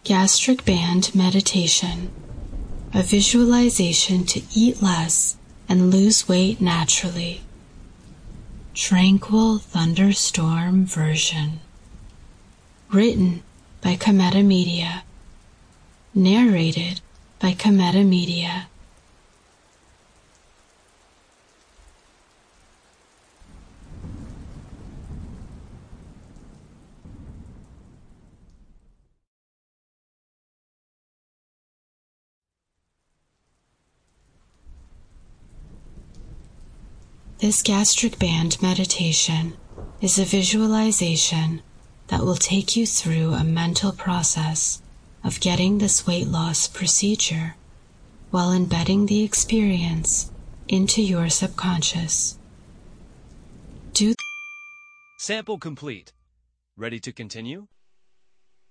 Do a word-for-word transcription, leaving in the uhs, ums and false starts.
Gastric Band Meditation, a visualization to eat less and lose weight naturally. Tranquil Thunderstorm version. Written by Cometa Media. Narrated by Cometa Media. This gastric band meditation is a visualization that will take you through a mental process of getting this weight loss procedure while embedding the experience into your subconscious. Do Sample complete. Ready to continue?